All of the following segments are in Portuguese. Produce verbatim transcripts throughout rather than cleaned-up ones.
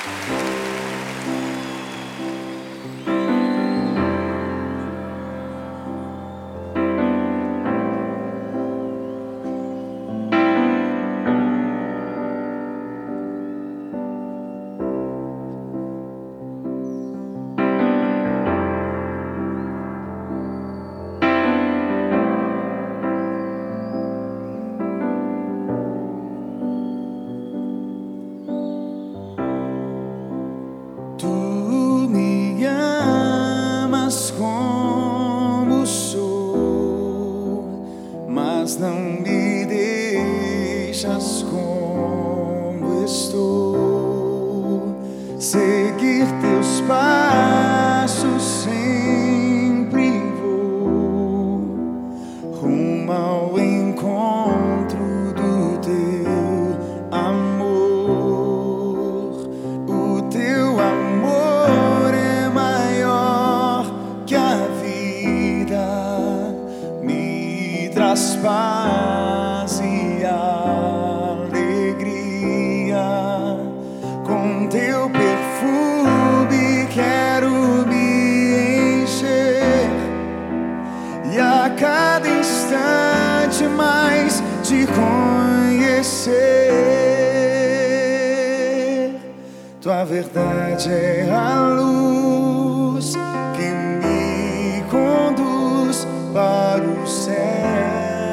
Mas não me deixas como estou. Seguir teus passos sempre vou, rumo ao encontro do teu amor. O teu amor é maior que a vida, me traz paz e alegria. Com teu perfume quero me encher, e a cada instante mais te conhecer. Tua verdade é a luz que me conduz para o céu.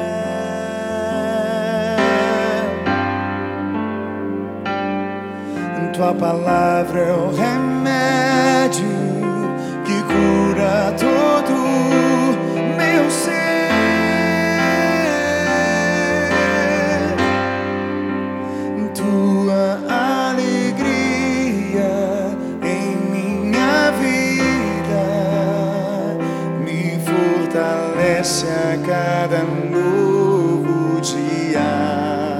Tua palavra é o remédio que cura todo meu ser. Tua alegria em minha vida me fortalece a cada novo dia.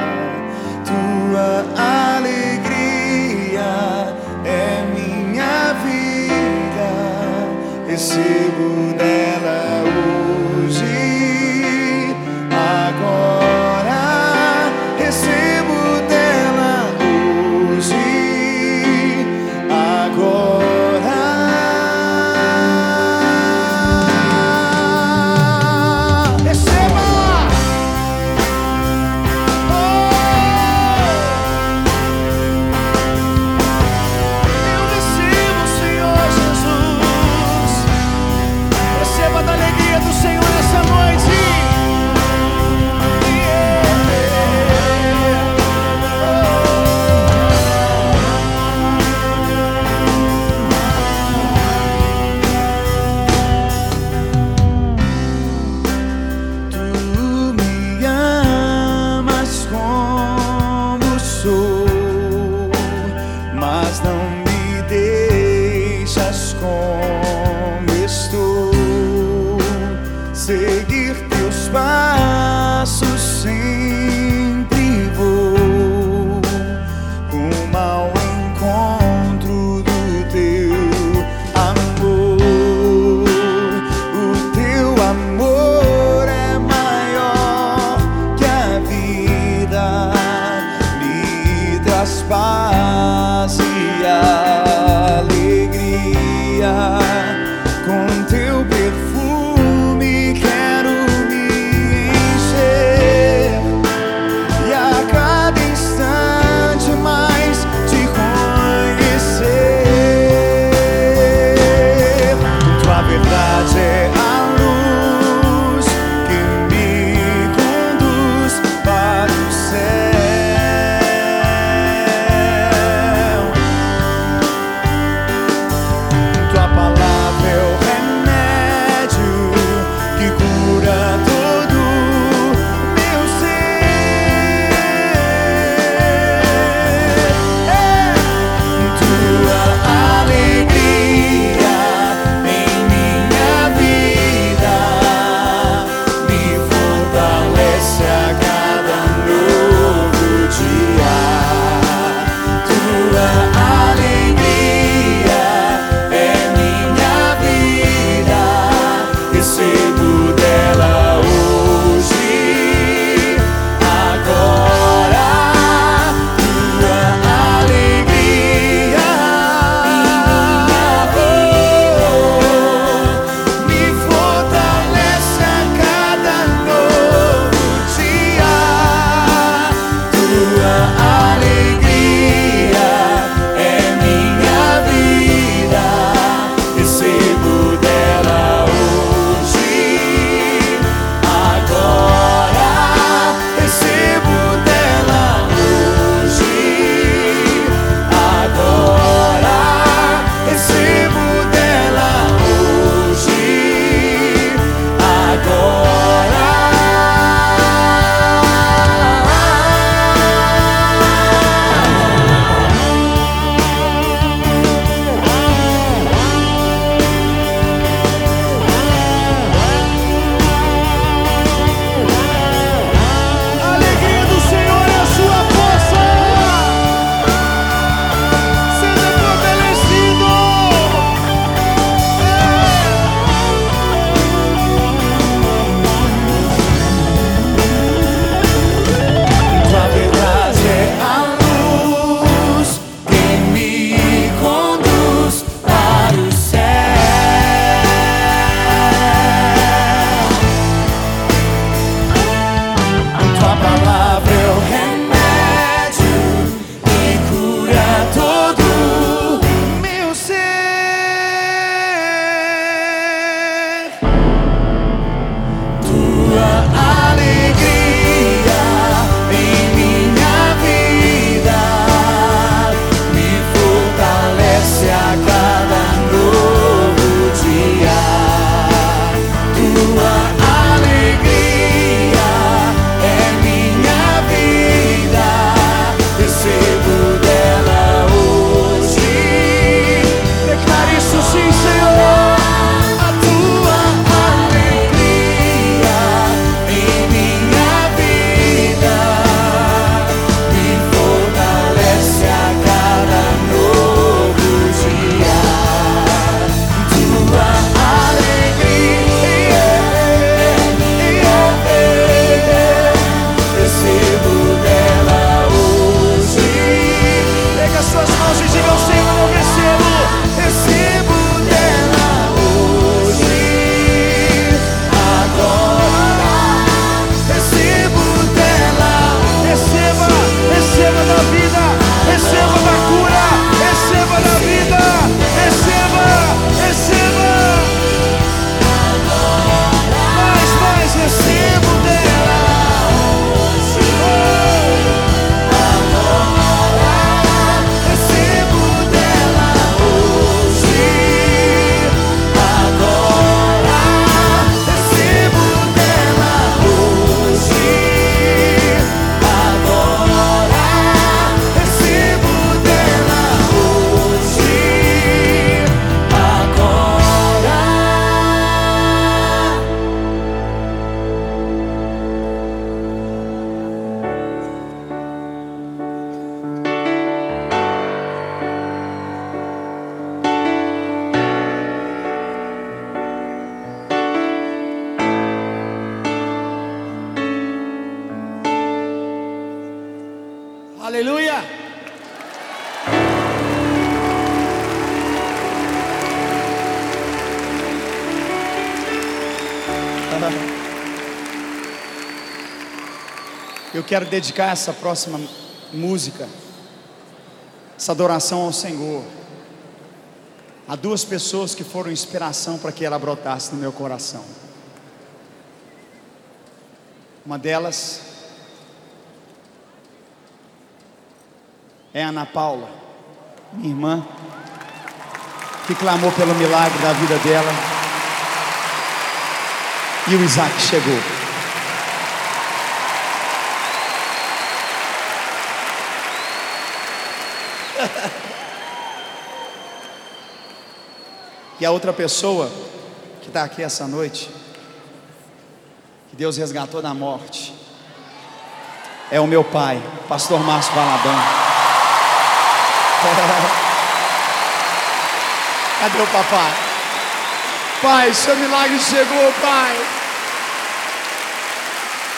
Tua alegria é minha vida, recebo dela hoje, agora. Recebo dela hoje, agora. Receba! Da alegria do Senhor essa noite. Tu me amas como sou, mas não me deixas como estou. Seguir teus passos sempre vou, rumo ao encontro do teu amor. O teu amor é maior que a vida, me traz paz e alegria. e diga ao Senhor: eu recebo, recebo dela hoje, agora. Recebo dela, receba, receba da vida, receba da cura, receba da vida, receba, receba. Mais, mais, recebo dela. Aleluia! Eu quero dedicar essa próxima música, essa adoração ao Senhor, a duas pessoas que foram inspiração para que ela brotasse no meu coração. Uma delas é a Ana Paula, minha irmã, que clamou pelo milagre da vida dela, e o Isaac chegou. E a outra pessoa que está aqui essa noite, que Deus resgatou da morte, é o meu pai, pastor Márcio Valadão. Cadê o papai? Pai, seu milagre chegou, pai.